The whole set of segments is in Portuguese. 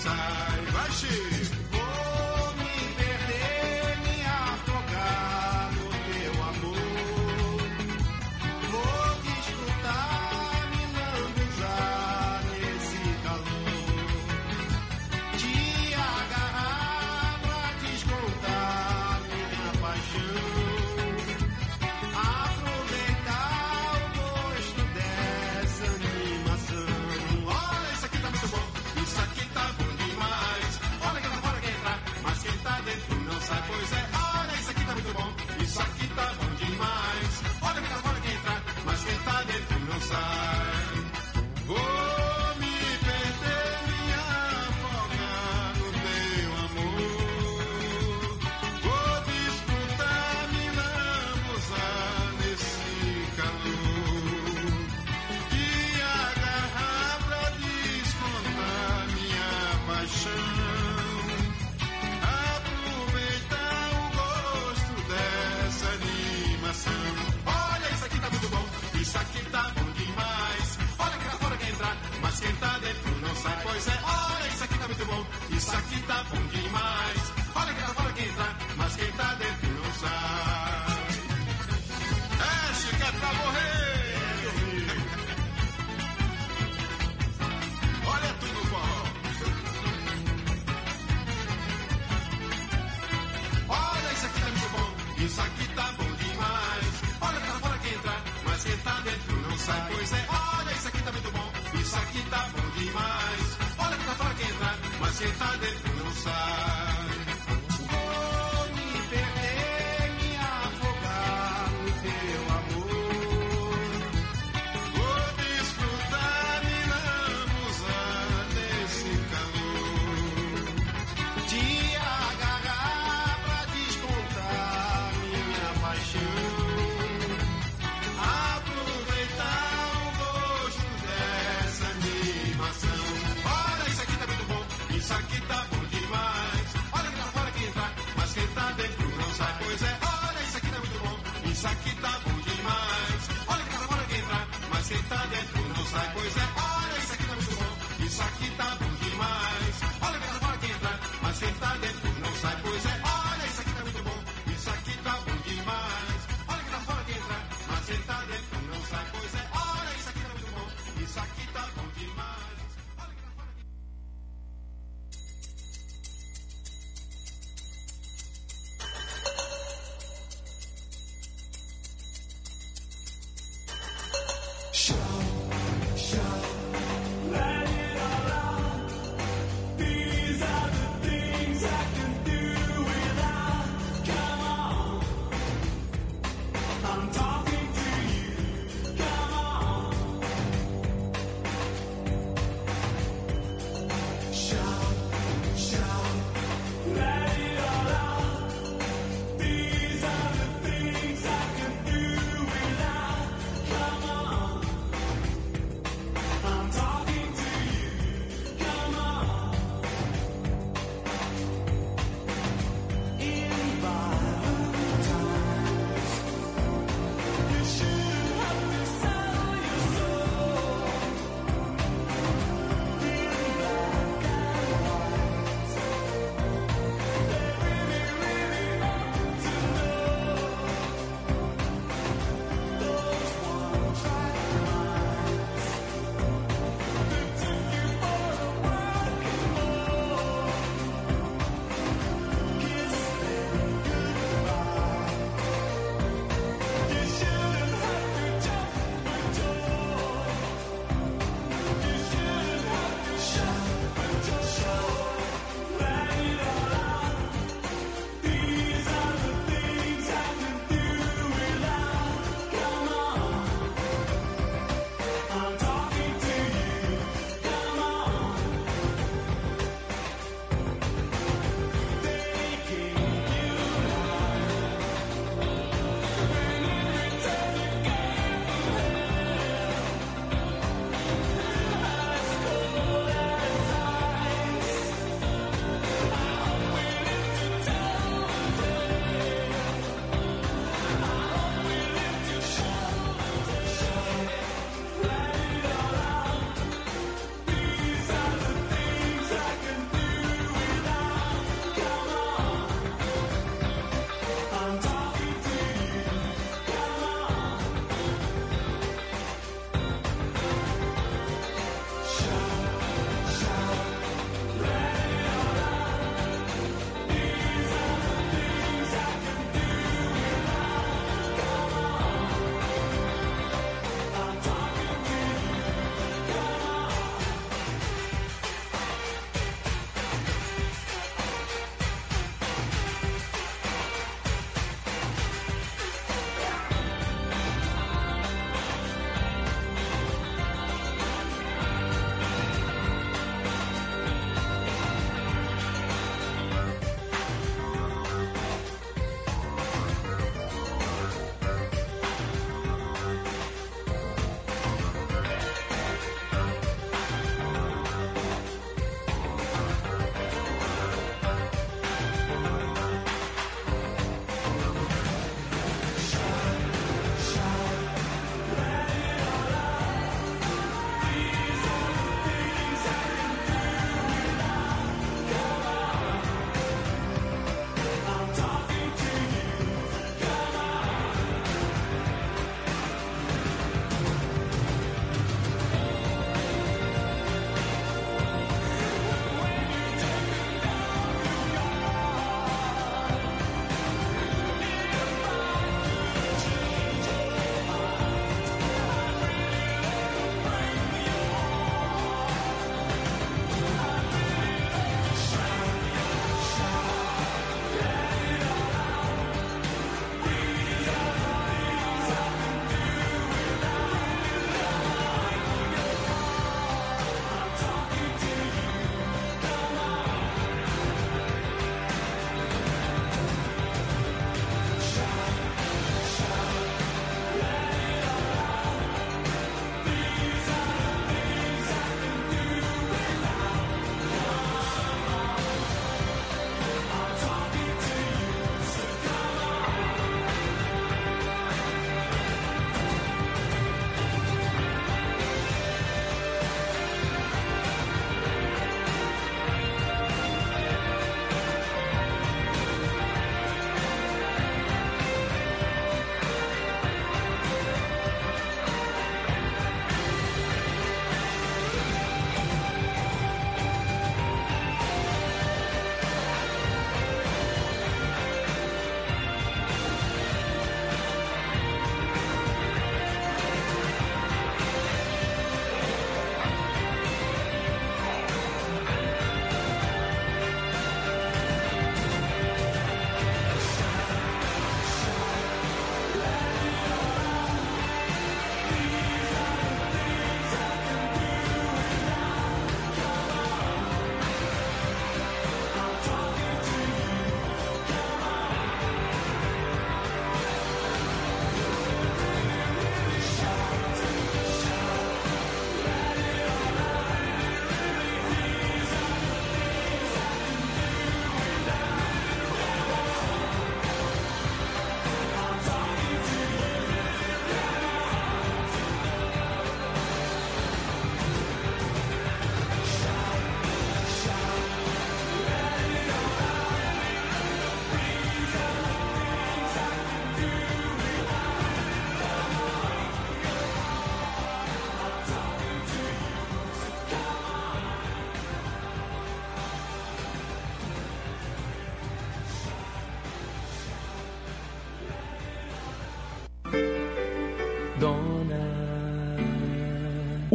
sai. Vai, Chico. Vou me perder, me afogar no teu amor. Vou desfrutar, me lambuzar nesse calor. Te agarrar pra descontar minha paixão. Aproveitar o gosto dessa animação. Olha, isso aqui tá muito bom. Isso aqui tá bom demais. Olha quem tá fora quer entrar, mas quem tá dentro não sai. Pois é, olha, isso aqui tá muito bom. Isso aqui tá bom demais. Olha quem tá fora quer entrar, mas quem tá dentro não sai. Vou me perder, me afogar no teu amor. Vou disputar, me lambuzar nesse calor. E agarrar pra descontar minha paixão. Aproveitar o gosto dessa animação. Olha, isso aqui tá muito bom. Isso aqui tá bom demais. Olha quem tá fora quer entrar, mas quem tá dentro não sai. Pois é, olha, isso aqui tá muito bom. Isso aqui tá bom demais. Olha quem tá fora quer entrar, mas quem tá dentro não sai. É, Chico, é pra morrer. Olha tudo forró. Olha, isso aqui tá muito bom. Isso aqui tá bom demais. Olha quem tá fora quer entrar, mas quem tá dentro não sai. Pois é, olha, isso aqui tá muito bom. Isso aqui tá bom demais. Olha quem tá fora quer entrar, mas quem tá dentro não sai.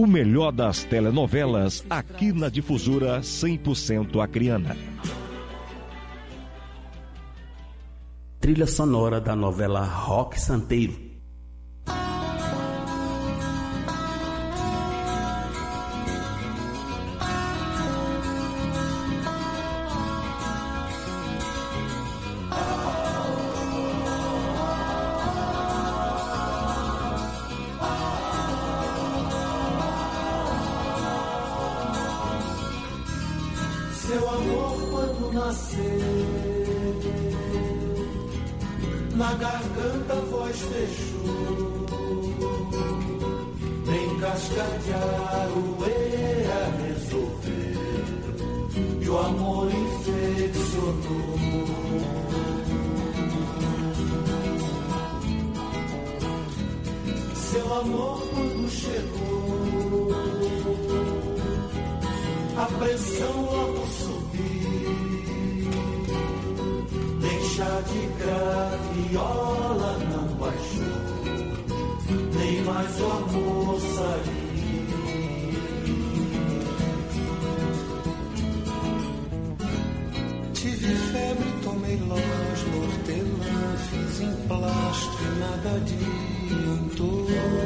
melhor das telenovelas aqui na Difusora 100% acreana. Trilha sonora da novela Roque Santeiro. Seu amor quando nasceu, na garganta a voz fechou, nem cascadear o era resolver, e o amor infeccionou. Seu amor quando chegou, a pressão logo subiu, nem chá de graviola não baixou, nem mais o amor saiu. Tive febre, tomei loz, hortelã, fiz emplastro e nada adiantou.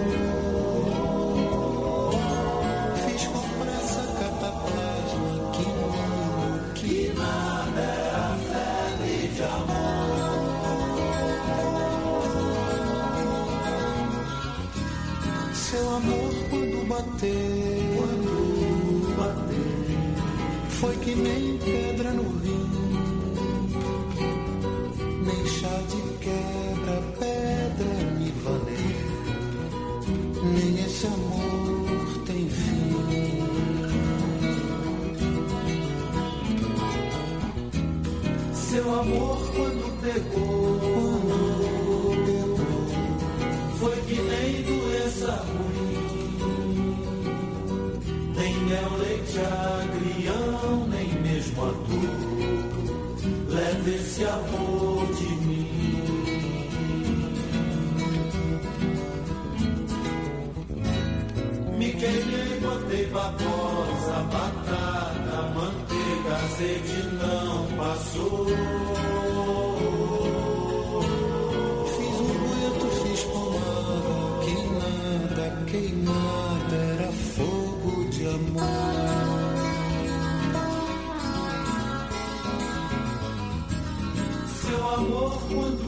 Seu amor quando bateu, foi que nem pedra no rim, nem chá de quebra, pedra me valeu, nem esse amor tem fim. Seu amor quando pegou, foi que nem doença ruim, nem mel, leite, agrião, nem mesmo a dor, leve esse amor de mim. Me queimei, botei babosa, batata, manteiga, azeite não passou. Queimada era fogo de amor. Seu amor quando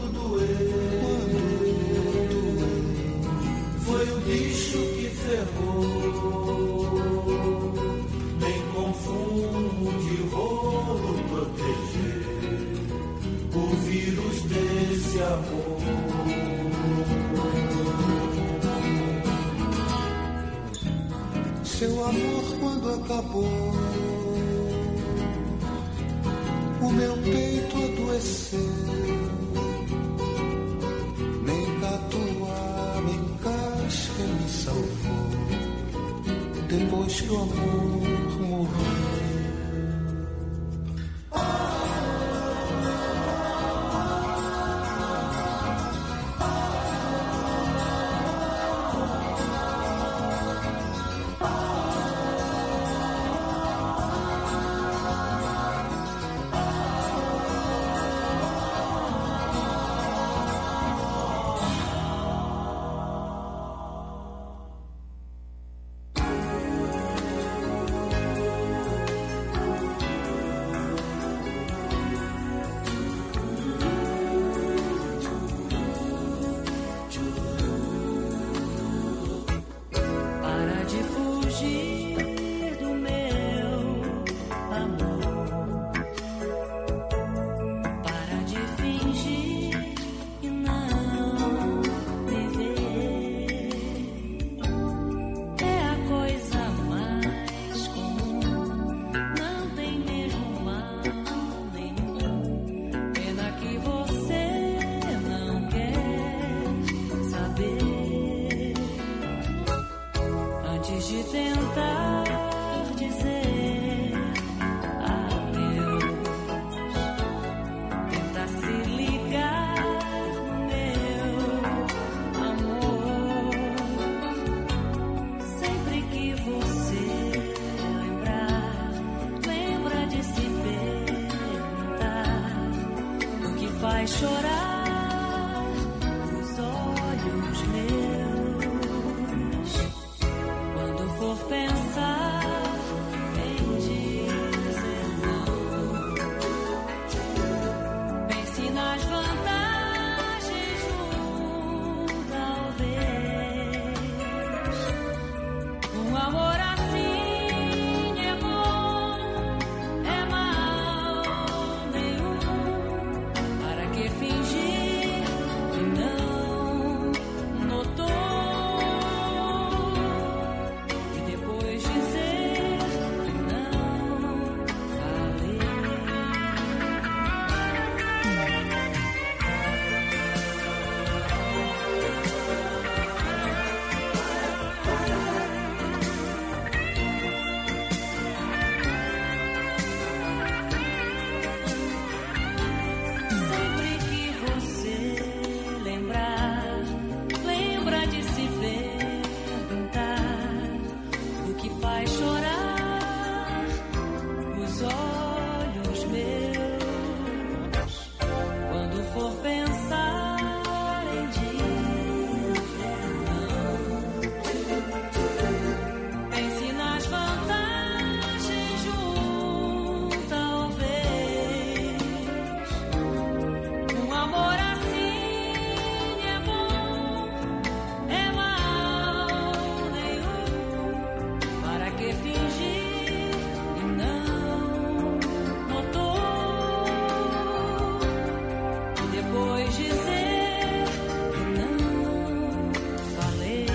doeu, foi o bicho que ferrou, nem com fumo de rolo proteger o vírus desse amor. Seu amor quando acabou, o meu peito adoeceu, nem catuaba em casca me salvou, depois que o amor morreu. faz chorar os olhos meus. Quando for pensar em dizer não, pense nas vantagens de talvez. Um amor assim é bom, é mal nenhum. Para que fingir que não notou e depois dizer que não falei? Sempre que você lembra de se perguntar o que faz chorar os olhos meus. Quando for pensar em dizer não, pense nas vantagens de talvez. Um amor assim é bom, é mal nenhum. Para que fingir que não notou e depois dizer que não falei?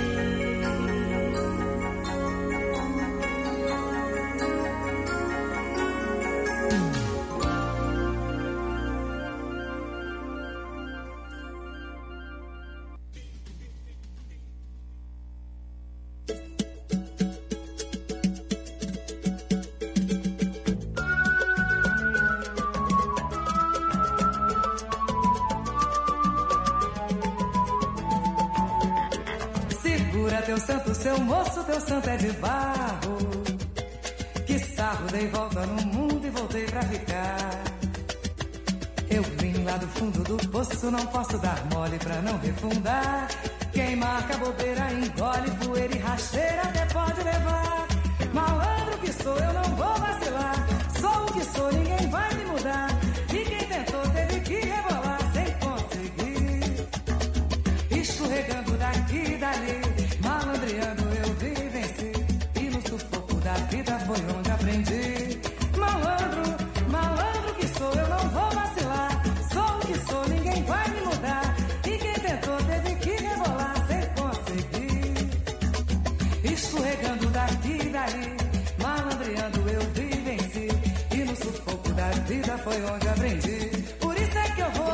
Segura teu santo, seu moço, teu santo é de barro. Que sarro, dei volta no mundo e voltei pra ficar. Eu vim lá do fundo do poço, não posso dar mole pra não refundar. Quem marca bobeira engole, poeira e rasteira até pode levar. Malandro que sou, eu não vou vacilar. Sou o que sou, ninguém vai me mudar. E quem tentou teve que rebolar sem conseguir. Escorregando daqui e dali, malandreando eu vi e venci. E no sufoco da vida foi onde aprendi. Malandro que sou, eu não vou vacilar. Sou o que sou, ninguém vai me mudar. E quem tentou teve que rebolar sem conseguir. Escorregando daqui e dali, malandreando eu vi e venci. E no sufoco da vida foi onde aprendi. Por isso é que eu vou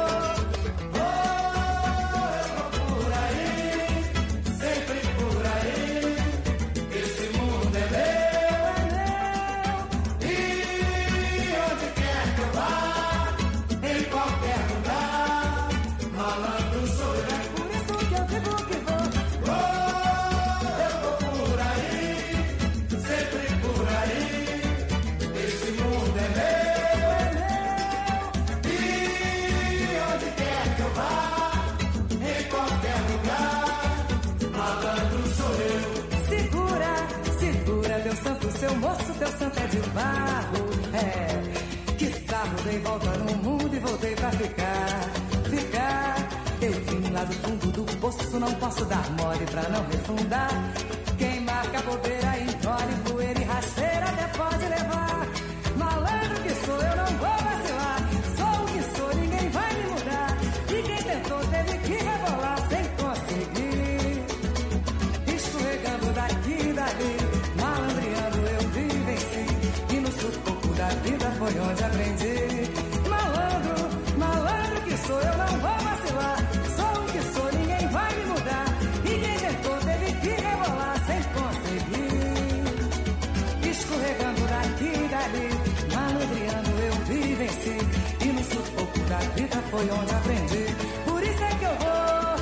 por aí, sempre por aí. Esse mundo é meu. E onde quer que eu vá, em qualquer lugar, malandro sou eu. É por isso que eu digo que vou. Eu vou por aí, sempre por aí. Esse mundo é meu. E onde quer que eu vá, em qualquer lugar, malandro sou eu. Segura teu santo, seu moço, teu santo é de barro. É, que sarro, dei volta no mundo e voltei pra ficar. Eu vim lá do fundo do poço, não posso dar mole pra não refundar. Quem marca bobeira engole, poeira e rasteira até pode levar. Malandro que sou, eu não vou vacilar. Sou o que sou, ninguém vai me mudar. E quem tentou teve que rebolar sem conseguir. Escorregando daqui e dali, malandreando eu vi e venci. E no sufoco da vida foi onde aprendi. Malandro que sou, eu não vou vacilar. Sou o que sou, ninguém vai me mudar. E quem tentou teve que rebolar sem conseguir. Escorregando daqui e dali, malandreando eu vi e venci. E no sufoco da vida foi onde aprendi. Por isso é que eu vou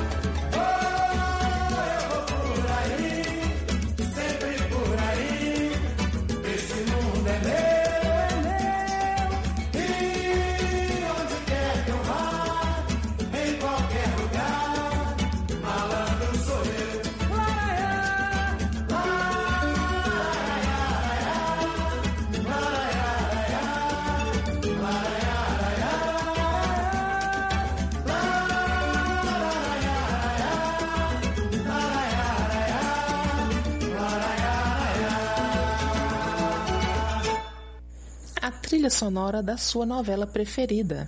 por aí, sempre por aí. Esse mundo é meu. E onde quer que eu vá, a trilha sonora da sua novela preferida.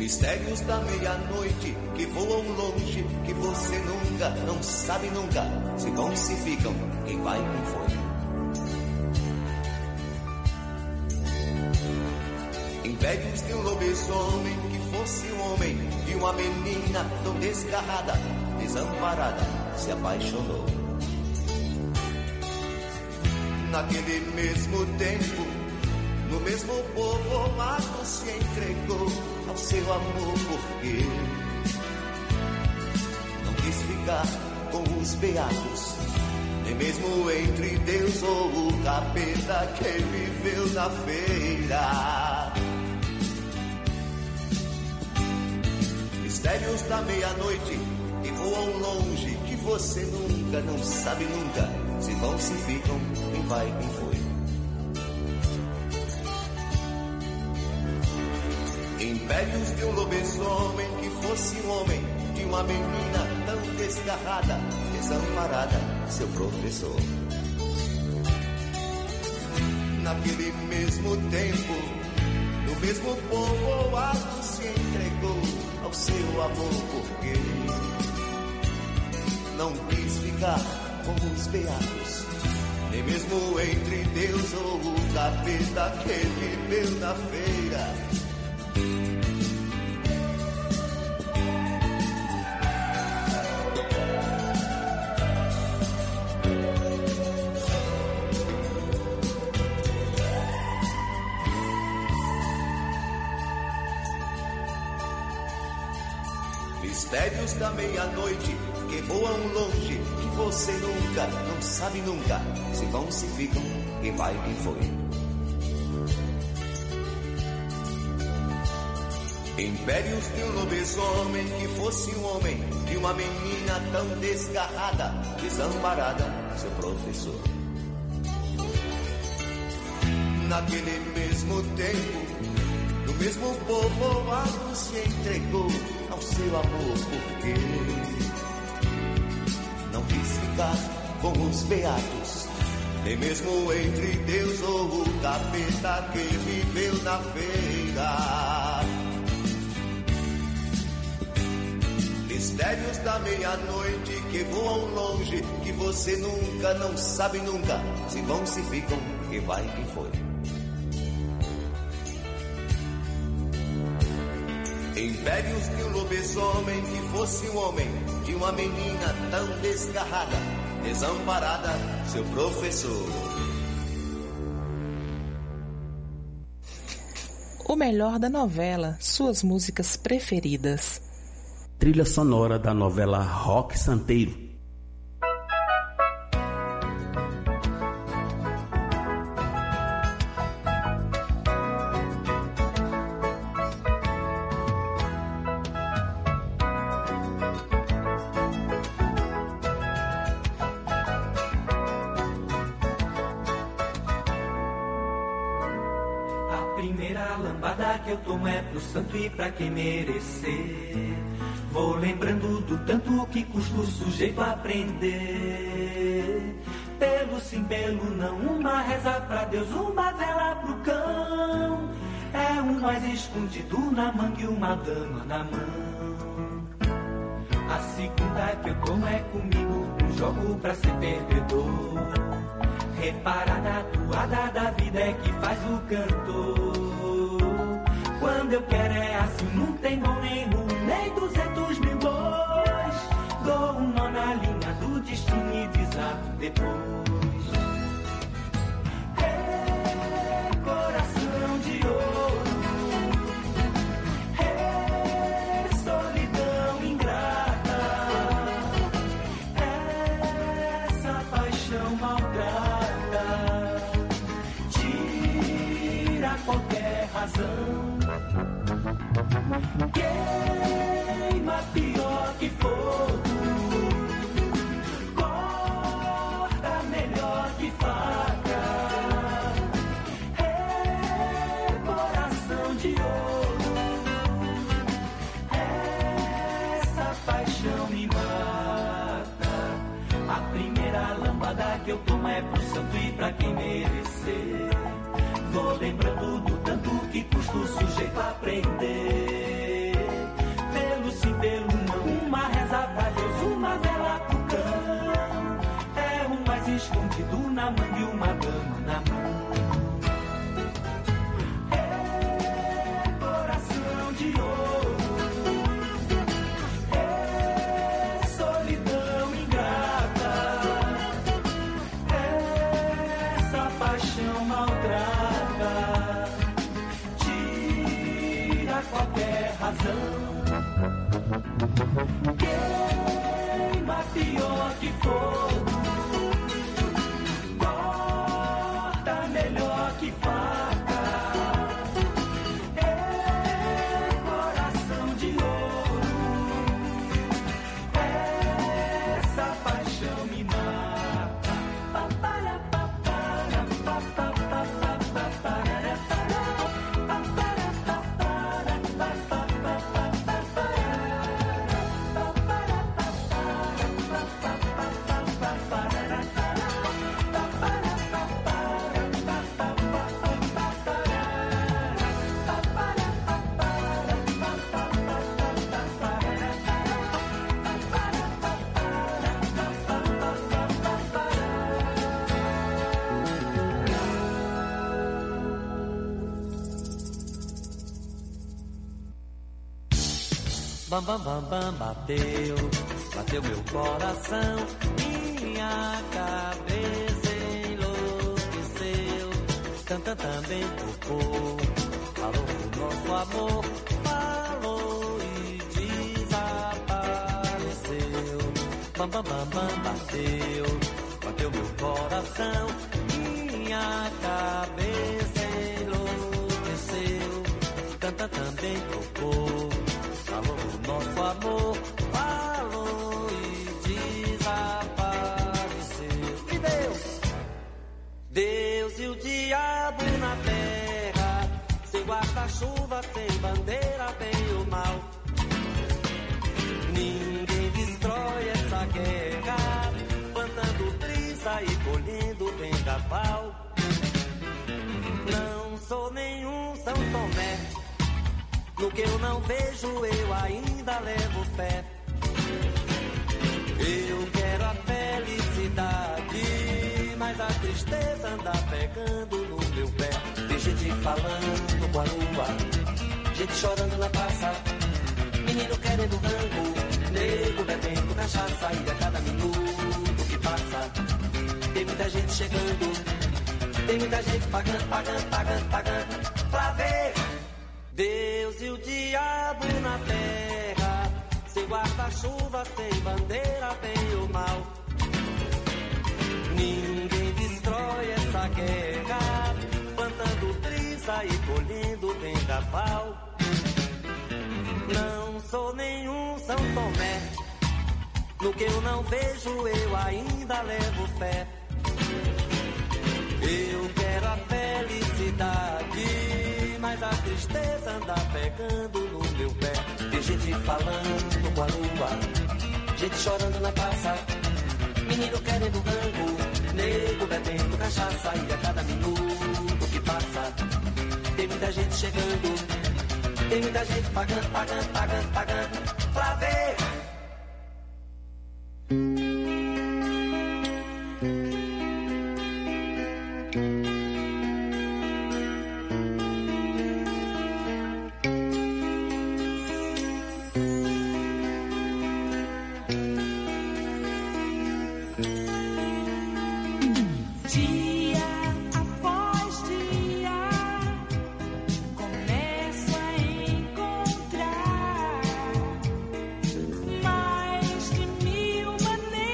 Mistérios da meia-noite que voam longe, que você nunca, não sabe nunca, se vão, se ficam, quem vai, quem foi. Impérios de um lobisomem que fosse um homem, de uma menina tão desgarrada, desamparada, se apaixonou. Naquele mesmo tempo, no mesmo povoado, se entregou ao seu amor, porque não quis ficar com os beatos, nem mesmo entre Deus ou o capeta que viveu na feira. Mistérios da meia-noite que voam longe, que você nunca, não sabe nunca, se vão, se ficam, quem vai, quem foi. Impérios de um lobisomem que fosse um homem, de uma menina tão desgarrada, desamparada, seu professor. Naquele mesmo tempo, no mesmo povoado, se entregou ao seu amor, porque não quis ficar com os beatos, nem mesmo entre Deus ou o capeta que viveu na feira. Mistérios da meia-noite que voam longe, que você nunca, não sabe nunca, se vão, se ficam, quem vai, quem foi. Impérios de um lobisomem que fosse um homem, de uma menina tão desgarrada, desamparada, seu professor. Naquele mesmo tempo, no mesmo povoado, se entregou ao seu amor, porque não quis ficar com os beatos, nem mesmo entre Deus ou o capeta que viveu na feira. Mistérios da meia-noite que voam longe, que você nunca, não sabe nunca, se vão, se ficam, quem vai, quem foi. Impérios de um lobisomem que fosse um homem, de uma menina tão desgarrada, desamparada, seu professor. O melhor da novela, suas músicas preferidas. Trilha sonora da novela Rock Santeiro. Que eu tomo é pro santo e pra quem merecer. Vou lembrando do tanto que custa o sujeito aprender. Pelo sim, pelo não, uma reza pra Deus, uma vela pro cão. É um mais escondido na manga e uma dama na mão. A segunda que eu tomo é comigo, um jogo pra ser perdedor. Repara na toada da vida é que faz o cantor. Quando eu quero é assim, não tem bom nem ruim, nem 200 mil bois. Dou um nó na linha do destino e desato depois. É coração de ouro, é solidão ingrata, essa paixão maltrata, tira qualquer razão. Queima pior que fogo, corta melhor que faca. É coração de ouro, essa paixão me mata. A primeira lambada que eu tomo é pro santo e pra quem merecer. Vou lembrando do tanto que custa o sujeito aprender. Bam, bam, bam, bam, bateu, bateu meu coração, minha cabeça enlouqueceu, canta também tocou, falou do nosso amor, falou e desapareceu. Bam, bam, bam, bam, bateu, bateu meu coração, minha cabeça enlouqueceu, canta também tocou, falou do nosso amor, falou e desapareceu. E Deus e o diabo na terra, sem guarda-chuva, sem bandeira, bem ou mal. Ninguém destrói essa guerra, plantando brisa e colhendo vendaval. Não sou nenhum São Tomé, no que eu não vejo eu ainda levo fé. Eu quero a felicidade, mas a tristeza anda pegando no meu pé. Tem gente falando com a lua, gente chorando na praça, menino querendo rango, nego bebendo cachaça, e a cada minuto que passa tem muita gente chegando, tem muita gente pagando, pagando, pagando, pagando pra ver. Deus e o diabo na terra, sem guarda-chuva, sem bandeira, bem ou mal. Ninguém destrói essa guerra, plantando brisa e colhendo vendaval. Não sou nenhum São Tomé, no que eu não vejo eu ainda levo fé. Eu quero a felicidade, mas a tristeza anda pegando no meu pé. Tem gente falando com a lua, gente chorando na praça, menino querendo rango, nego bebendo cachaça, e a cada minuto que passa tem muita gente chegando, tem muita gente pagando, pagando, pagando, pagando pra ver. Começo a encontrar mais de 1000 maneiras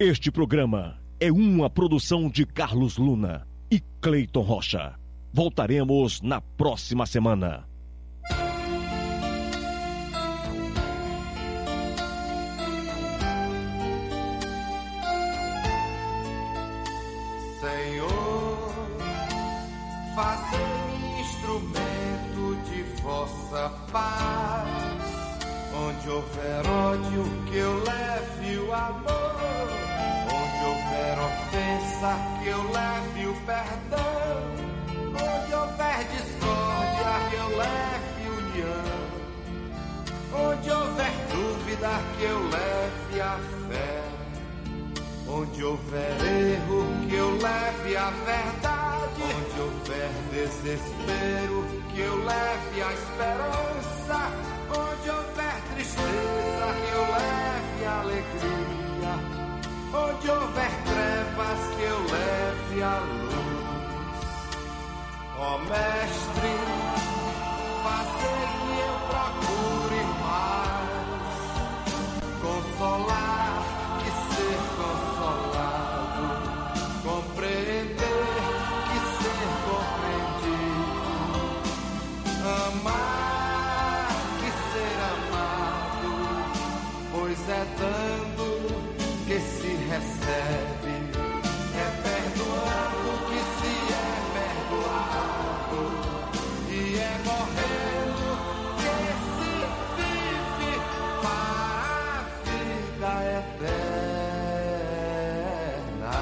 Este programa é uma produção de Carlos Luna e Cleiton Rocha. Voltaremos na próxima semana. Senhor, fazei-me instrumento de vossa paz. Onde houver ódio, que eu leve o amor. Onde houver ofensa, que eu leve o perdão. Onde houver discórdia, que eu leve união. Onde houver dúvida, que eu leve a fé. Onde houver erro, que eu leve a verdade. Onde houver desespero, que eu leve a esperança. Onde houver tristeza, que eu leve a alegria. Onde houver trevas, que eu leve a luz. Ó Mestre, fazei que eu procure mais consolar que ser consolado, compreender que ser compreendido, amar que ser amado, pois é dando que se recebe, é perdoando que se é perdoado, e é morrendo que se vive para a vida eterna.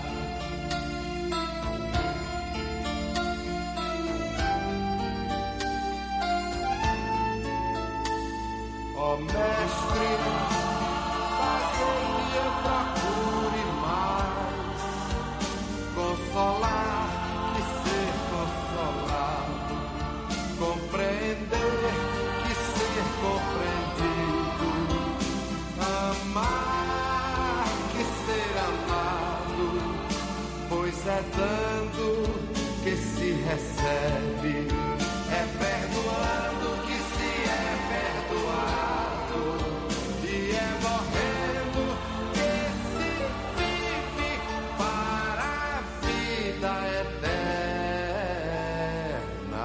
Ó Mestre, fazei que eu procure mais consolar que ser consolado, compreender que ser compreendido, amar que ser amado, pois é dando que se recebe, é perdoando que se é perdoado, e é morrendo que se vive para a vida eterna.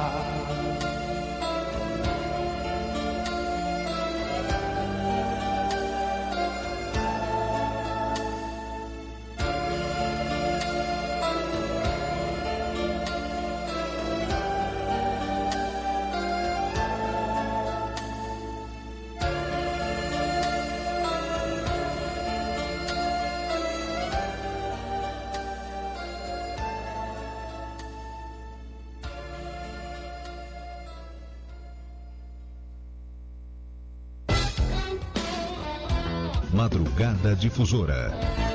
Madrugada Difusora.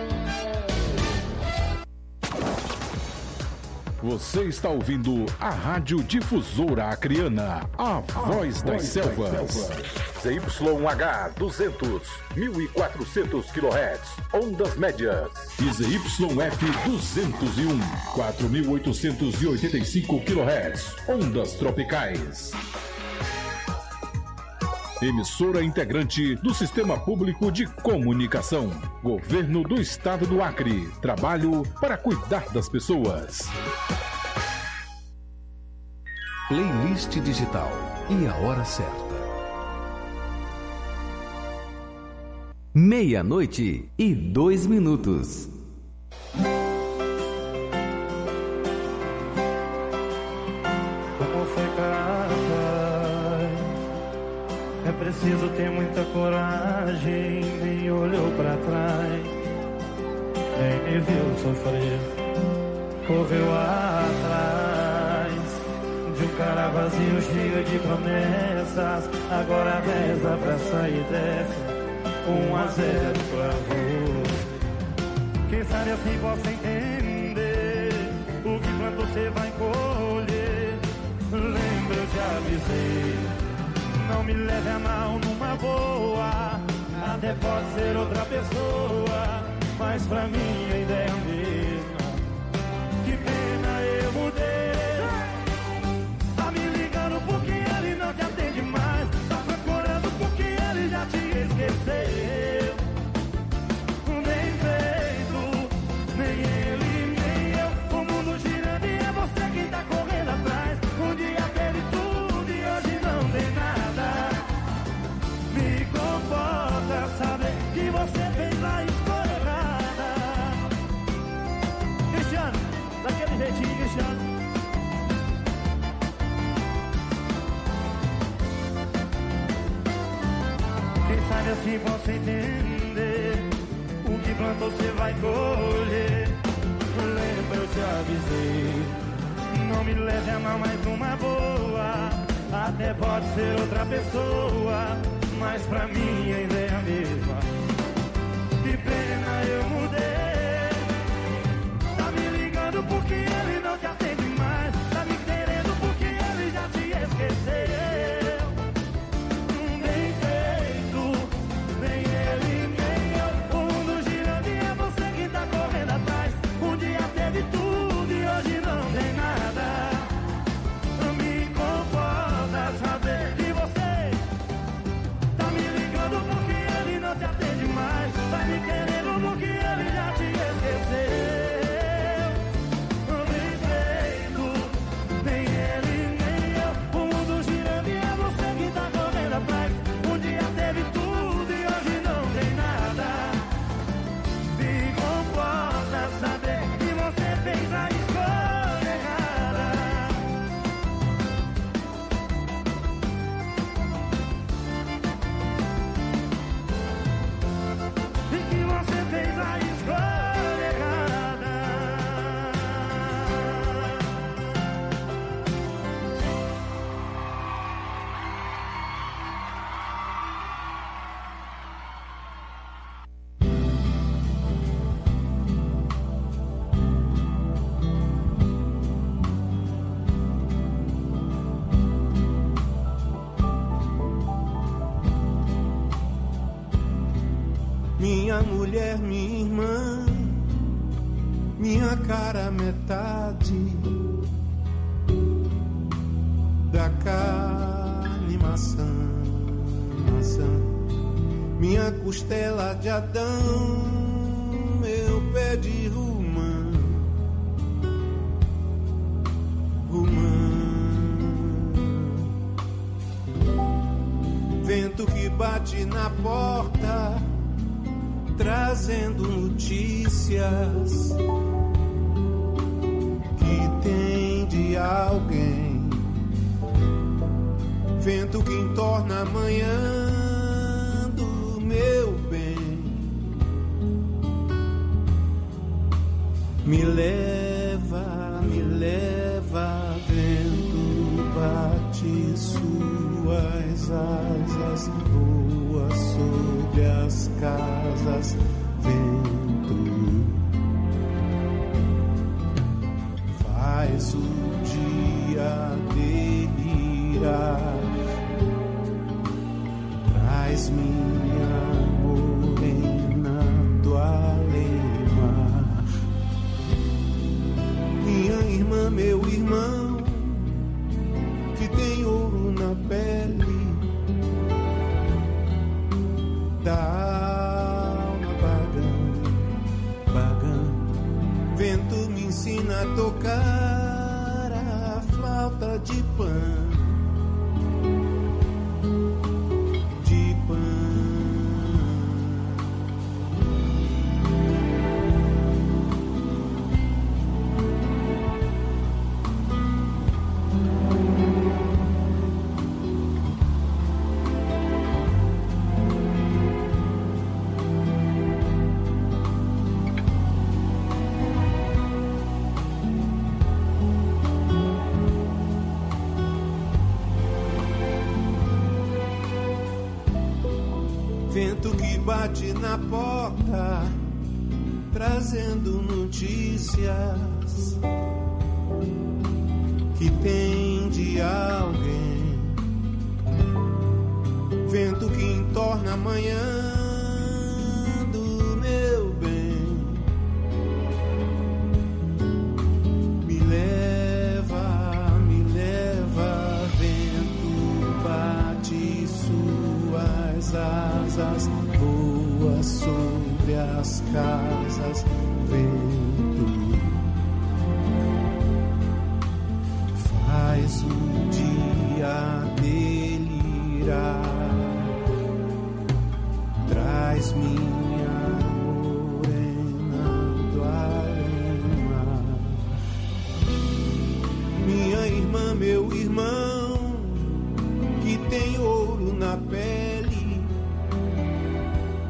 Você está ouvindo a Rádio Difusora Acreana, a voz das selvas. ZYH 200, 1400 kHz, ondas médias. E ZYF 201, 4885 kHz, ondas tropicais. Emissora integrante do Sistema Público de Comunicação. Governo do Estado do Acre. Trabalho para cuidar das pessoas. Playlist digital e a hora certa. 00:02. Como foi capaz? É preciso ter muita coragem. Nem olhou pra trás, nem me viu sofrer. Correu atrás de um cara vazio, cheio de promessas. Agora reza pra sair dessa. 1-0 pra você. Quem sabe assim possa entender o que quanto você vai colher. Lembra, eu te avisei, não me leve a mal numa boa. Até pode ser outra pessoa, mas pra mim a ideia é a mesma. Que pena eu mudei. Tá me ligando porque ele não te atende mais. Tá procurando porque ele já te esqueceu. Nem vê você entender. O que plantou você vai colher. Lembra, eu te avisei. Não me leve a mal, mais uma boa. Até pode ser outra pessoa, mas pra mim ainda é a mesma. Que pena, eu mudei. Tá me ligando porque ele não te atende mais. Tá me querendo porque ele já te esqueceu. Bem feito, nem ele nem eu. O mundo girando e é você que tá correndo atrás. Um dia teve tudo e hoje não tem nada. Me conforta saber que você tá me ligando porque ele não te atende mais. Tá me querendo porque ele já te esqueceu. Bem feito, nem ele nem eu. O mundo girando e é você que tá correndo atrás. Um dia teve tudo e hoje não tem nada. Me conforta saber que você fez a escolha errada. E que você fez a escolha errada. Minha mulher, minha irmã, minha cara metade da carne maçã, maçã, minha costela de Adão, meu pé de romã, romã, vento que bate na porta trazendo notícias que tem de alguém. Vento que entorna a manhã do meu bem. Me leva, vento, bate suas asas, voa sobre as casas, vento, faz o dia delirar, traz minha morena do além-mar, minha irmã, meu irmão, que tem ouro na pele da alma bagã, vento me ensina a tocar a flauta de pan, de pan. Vento que bate na porta, trazendo notícias que tem de alguém. Vento que entorna a manhã do meu bem. Me leva, vento, bate suas asas, voa sobre as casas, vento, faz o dia delirar, traz minha morena do além-mar, minha irmã, meu irmão, que tem ouro na pele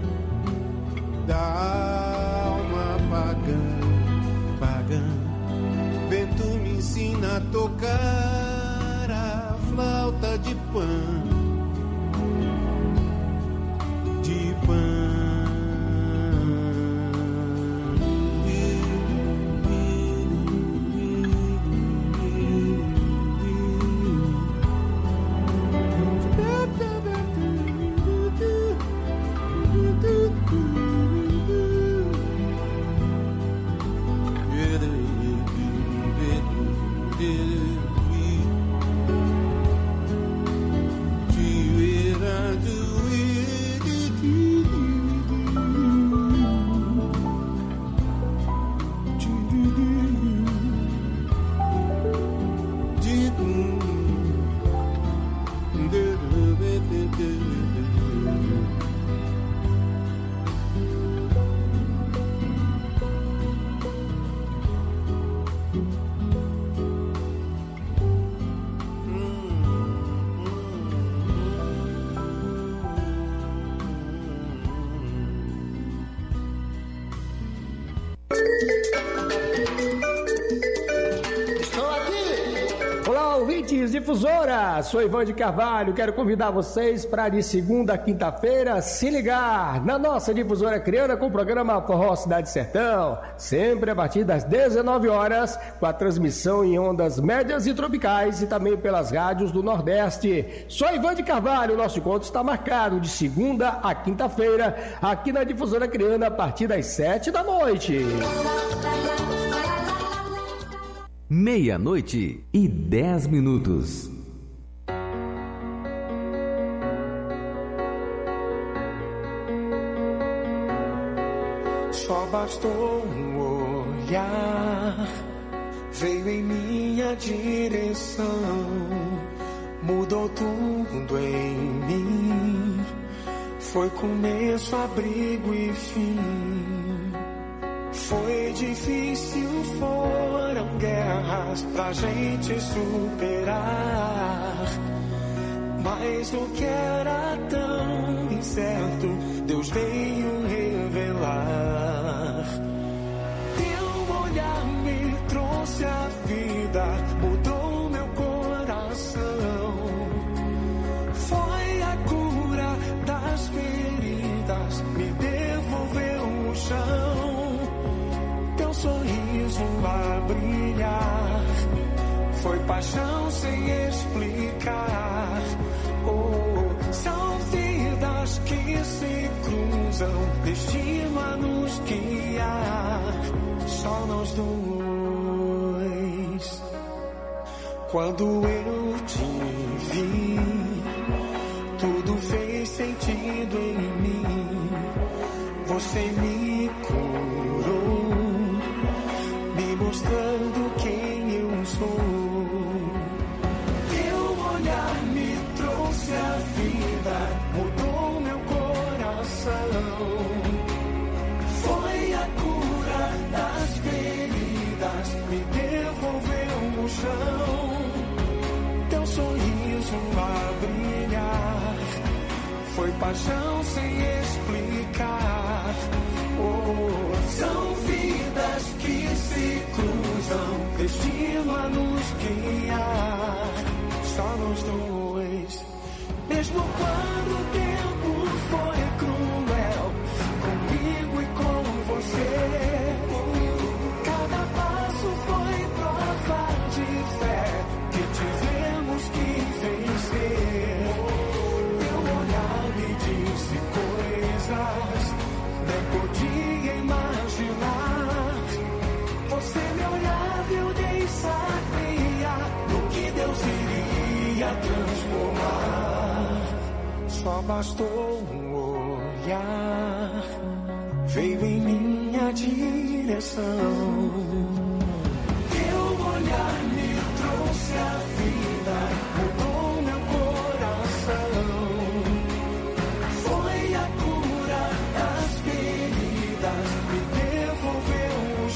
Estou aqui! Olá, ouvintes Difusora! Sou Ivan de Carvalho, quero convidar vocês para de segunda a quinta-feira se ligar na nossa Difusora Criana com o programa Forró Cidade Sertão, sempre a partir das 19 horas, com a transmissão em ondas médias e tropicais e também pelas rádios do Nordeste. Sou Ivan de Carvalho, o nosso encontro está marcado de segunda a quinta-feira, aqui na Difusora Criana, a partir das 7 da noite. 00:10. Só bastou um olhar, veio em minha direção, mudou tudo em mim, foi começo, abrigo e fim. Foi difícil, foram guerras pra gente superar, mas o que era tão incerto, Deus veio revelar. Teu olhar me trouxe a vida, mudou meu coração. Foi a cura das feridas, me devolveu o chão. Teu sorriso a brilhar, foi paixão sem explicar. Oh, são vidas que se cruzam, destino a nos guiar, só nós dois. Quando eu te vi, tudo fez sentido em mim. Você me curou, me mostrando quem eu sou. Teu olhar me trouxe a vida, mudou meu coração. Foi a cura das feridas, me devolveu o chão. Teu sorriso a brilhar, foi paixão sem explicar. Oh, são vidas que se cruzam, destino a nos guiar, só nós dois. Mesmo quando o tempo foi cruel, comigo e com você, cada passo foi prova de fé que tivemos que vencer. Teu olhar me disse coisas nem podia imaginar. Você me olhava e eu nem sabia no que Deus iria transformar. Só bastou um olhar, veio em minha direção,